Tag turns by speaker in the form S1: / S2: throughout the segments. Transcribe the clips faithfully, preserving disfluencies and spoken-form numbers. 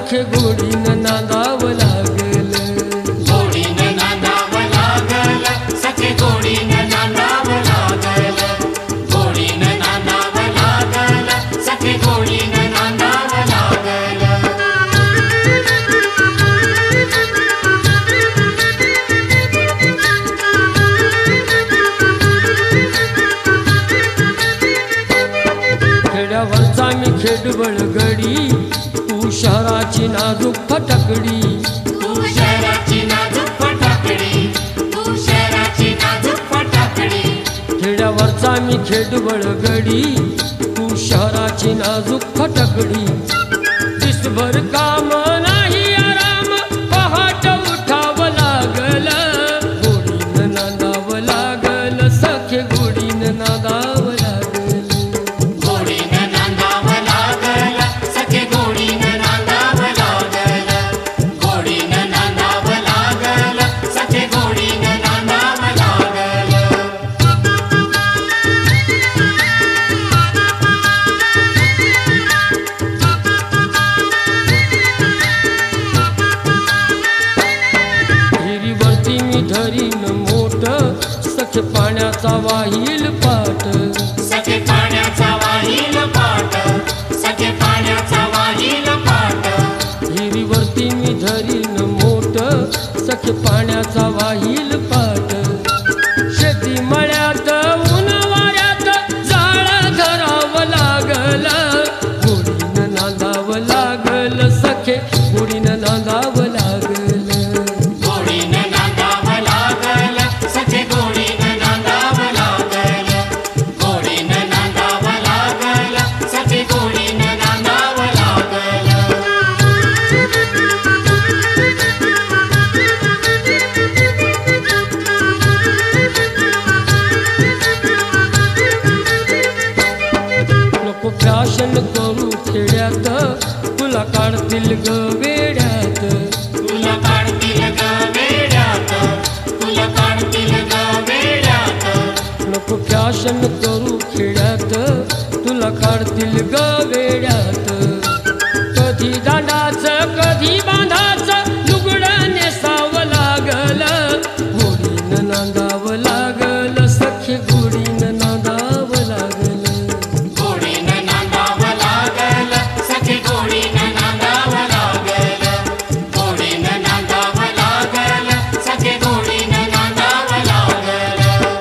S1: सखे गोडीनं नांदावं लागल.
S2: गोडीनं नांदावं लागल, सखे गोडीनं नांदावं लागल. गोडीनं नांदावं लागल, सखे गोडीनं नांदावं लागल.
S1: खेड्यावरचा मी खेडबळ गडी, तू शहराची नाजूक फटकडी.
S2: तू शहराची नाजूक फटाकडी, तू शहराची नाजूक फटाकडी.
S1: खेड्यावरचा मी खेडबळ गडी, तू शहराची नाजूक फटकडी. दिसभर काम नाही आराम, पहाट उठावं लागल. गोडीनं नांदावं लागल, सखे गोडीनं नांदावं लागल.
S2: गोडीनं नांदावं लागल, सखे गोडीनं नांदावं लागल. गोडीनं नांदावं लागल, सखे गोडीनं नांदावं लागल.
S1: हिरीवरती मी धरीन मोठ, सखे पाण्याचा वाहील पाट.
S2: सखे पाण्याचा वाहील पाट, सखे पाण्याचा वाहील पाट.
S1: हिरीवरती मी धरीन मोठ, सखे पाण्याचा वाहील पाट. शेती मळ्यात ऊन वाऱ्यात जाळ धरावं लागल. गोडीनं नांदावं लागल, सखे गोडीनं नांदावं लागल.
S2: गोडीनं नांदावं लागल, सखे गोडीनं नांदावं लागल. गोडीनं नांदावं लागल, सखे गोडीनं नांदावं लागल.
S1: नको फॅशन करू खेड्यात, तुला काढतील ग वेड्यात.
S2: तुला काढतील ग वेड्यात, तुला काढतील ग वेड्यात.
S1: नको फॅशन करू खेड्यात, तुला काढतील ग वेड्यात. कधी दांडाचं कधी बांधाचं लुगडं नेसावं लागल. गोडीनं नांदावं लागल, सखे गोडीनं नांदावं लागल.
S2: गोडीनं नांदावं लागल, सखे गोडीनं नांदावं लागल. गोडीनं नांदावं लागल, सखे गोडीनं नांदावं लागल.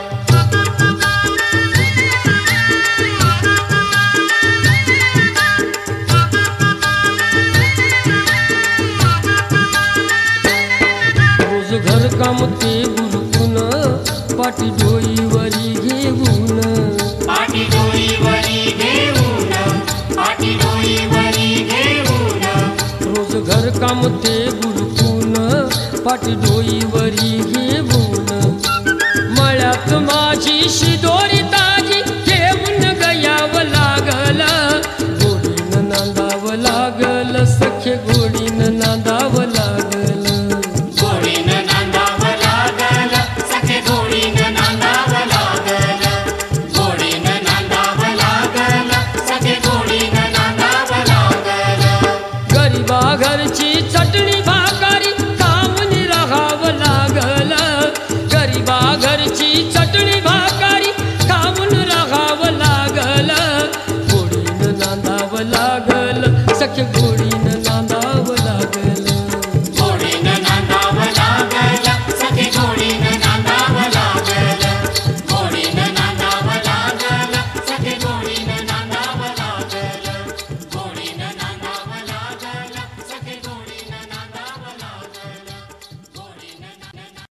S1: रोज घर काम ते गुरकून, पाठी डोईवरी घेऊन.
S2: पाठी डोईवरी घेऊन, पाठी डोईवरी घेऊन.
S1: रोज घर काम ते गुरकून, पाठी डोईवरी घेऊन. मळ्यात माझी शिदोरी ताजी घेऊन गयावं लागल. गोडीनं नांदावं लागल, सखे गोडीनं